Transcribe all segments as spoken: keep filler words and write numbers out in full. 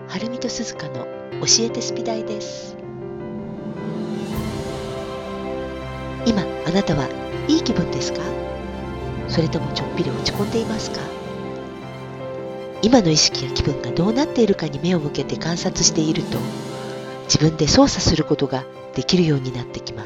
はるみとすずかの教えてスピダイです。今あなたはいい気分ですか？それともちょっぴり落ち込んでいますか？今の意識や気分がどうなっているかに目を向けて観察していると、自分で操作することができるようになってきます。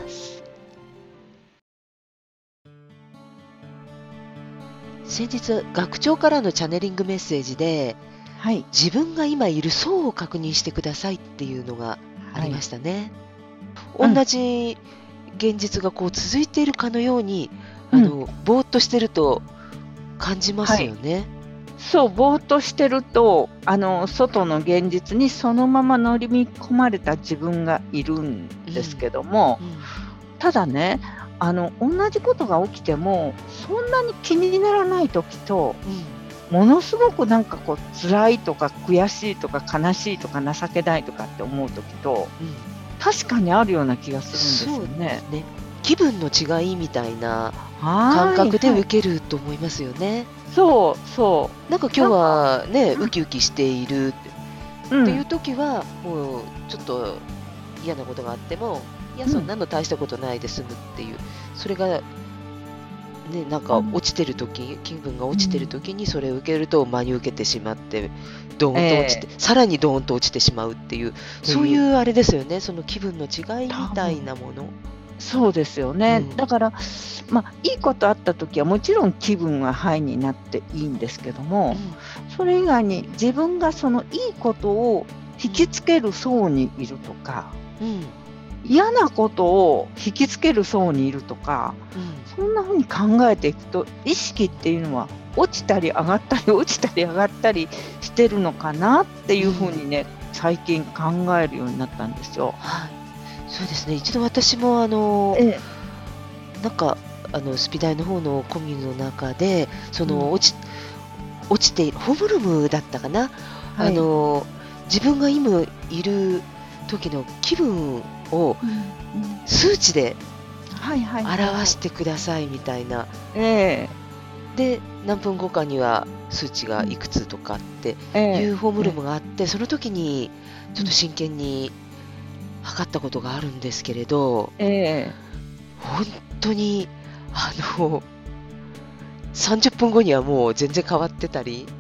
先日学長からのチャネリングメッセージで、 はい、 自分が今いる層を確認してくださいっていうのがありましたね。 はい、 同じ現実がこう続いているかのように、あの、うん、ぼーっとしてると感じますよね。はい、 そうぼーっとしてるとあの外の現実にそのまま乗り込まれた自分がいるんですけども、うんうん、ただねあの同じことが起きてもそんなに気にならない時と、うん、ものすごくなんかこう辛いとか悔しいとか悲しいとか情けないとかって思う時と、うん、確かにあるような気がするんですよね。 そうですね。気分の違いみたいな感覚で受けると思いますよね。 そうそう。 なんか今日はね、ウキウキしているっていう時は、もうちょっと嫌なことがあっても、いやそんなの大したことないで済むっていう、それがね、なんか落ちてる時、気分が落ちてる時にそれを受けると真に受けてしまってドーンと落ちて、えー、さらにドーンと落ちてしまうっていう、そういうあれですよね。その気分の違いみたいなもの。 そうですよね、うん、だから、まあ、いいことあった時はもちろん気分はハイになっていいんですけども、うん、それ以外に自分がそのいいことを引きつける層にいるとか、うん、嫌なことを引きつける層にいるとか、うん、そんな風に考えていくと意識っていうのは落ちたり上がったり落ちたり上がったりしてるのかなっていう風にね、うん、最近考えるようになったんですよ。 はい、そうですね。一度私もあの、ええ、なんかあのスピダイの方のコミュの中でその、うん、落ち落ちているホームルームだったかな、はい、あの自分が今いる時の気分を数値で表してくださいみたいな、えー、で何分後かには数値がいくつとかっていうホームルームがあって、その時にちょっと真剣に測ったことがあるんですけれど、えー、本当にあのさんじゅっぷんごにはもう全然変わってたり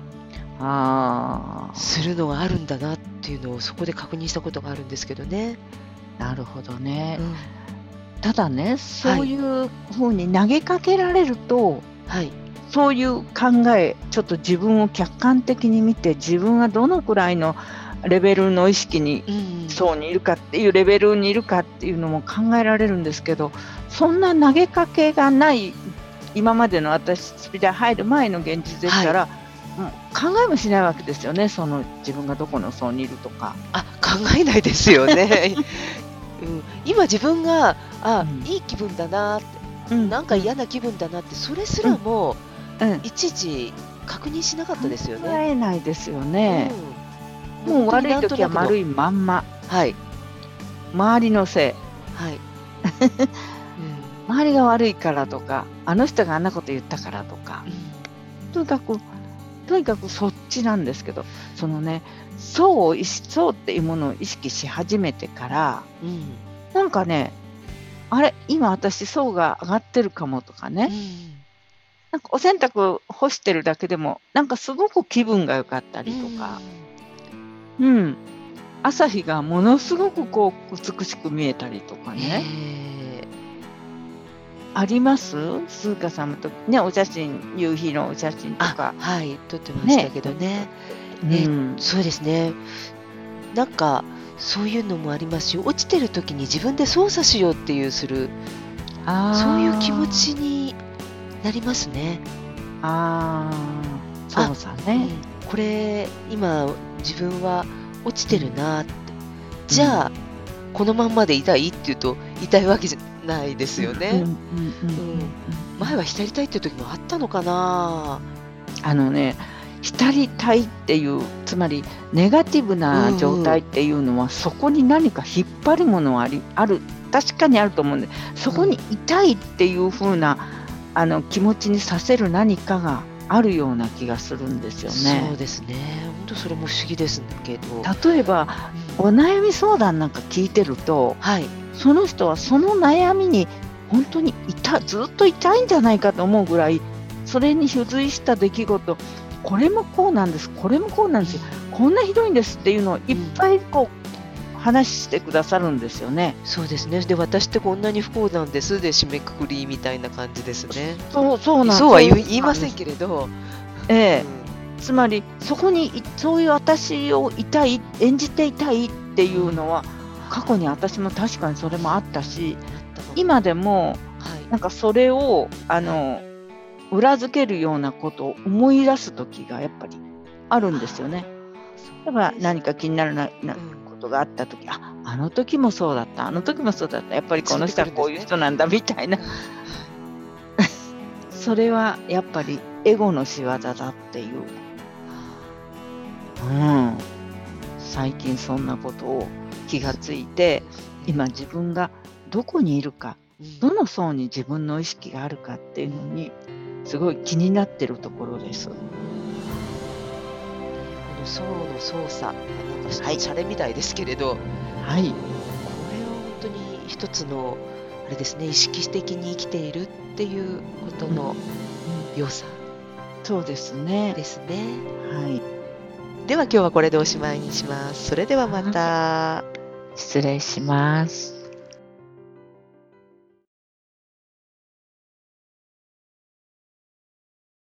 するのがあるんだなっていうのをそこで確認したことがあるんですけどね。 なるほどね、うん、ただねそういうふうに投げかけられると、はい、そういう考えちょっと自分を客観的に見て自分はどのくらいのレベルの意識に層にいるかっていうレベルにいるかっていうのも考えられるんですけど、そんな投げかけがない今までの私スピダイ入る前の現実でしたら、はい、もう考えもしないわけですよね。その自分がどこの層にいるとかあ考えないですよね、うん、今自分があ、うん、いい気分だなって、うん、なんか嫌な気分だなってそれすらも、うんうん、いちいち確認しなかったですよね。 考えないですよね、うん、もう悪い時は丸いまんま、はい、周りのせい、はいうん、周りが悪いからとかあの人があんなこと言ったからとか、うん、とにかくとにかくそっちなんですけど、そのね層を層っていうものを意識し始めてから、うん、なんかねあれ今私層が上がってるかもとかね、うん、なんかお洗濯干してるだけでもなんかすごく気分が良かったりとか、うん、うん、朝日がものすごくこう美しく見えたりとかね、あります鈴鹿さんとねお写真夕日のお写真とかはい撮ってましたけどね、ね、うん、そうですね。なんかそういうのもありますし、落ちてる時に自分で操作しようっていうするそういう気持ちになりますね。 ああ操作ね、 うん、これ今自分は落ちてるなって、うん、じゃあ、うん、このまんまでいたいって言うといたいわけじゃないですよね。前は浸りたいっていう時もあったのかな。 あのね浸りたいっていうつまりネガティブな状態っていうのは、うん、そこに何か引っ張るものはありある確かにあると思うんで、そこにいたいっていう風なあの気持ちにさせる何かがあるような気がするんですよね。 そうですね。本当それも不思議ですけど。 例えば、うん、お悩み相談なんか聞いてると、 はい、 その人はその悩みに本当にいたずっといたいんじゃないかと思うぐらい、それに付随した出来事、これもこうなんです、これもこうなんですよ、こんなひどいんですっていうのをいっぱいこう、うん、話してくださるんですよね。 そうですね。で、私ってこんなに不幸なんですで締めくくりみたいな感じですね。 そうそうなんそうは言い言いませんけれど、 ええ、うん、つまりそこにそういう私をいたい、演じていたいっていうのは、過去に私も確かにそれもあったし、今でもなんかそれをあの裏付けるようなことを思い出す時がやっぱりあるんですよね。だから何か気になるななことがあった時、あ、あの時もそうだった、あの時もそうだった、やっぱりこの人はこういう人なんだみたいな。それはやっぱりエゴの仕業だっていう。うん。最近そんなことを気がついて、今自分がどこにいるか、どの層に自分の意識があるかっていうのにすごい気になってるところです。この層の操作、なんかシャレみたいですけれど、 はい、これは本当に一つのあれですね、意識的に生きているっていうことの良さ、 うん、そうですね。 ですね。 はい。 では今日はこれでおしまいにします。それではまた。 失礼します。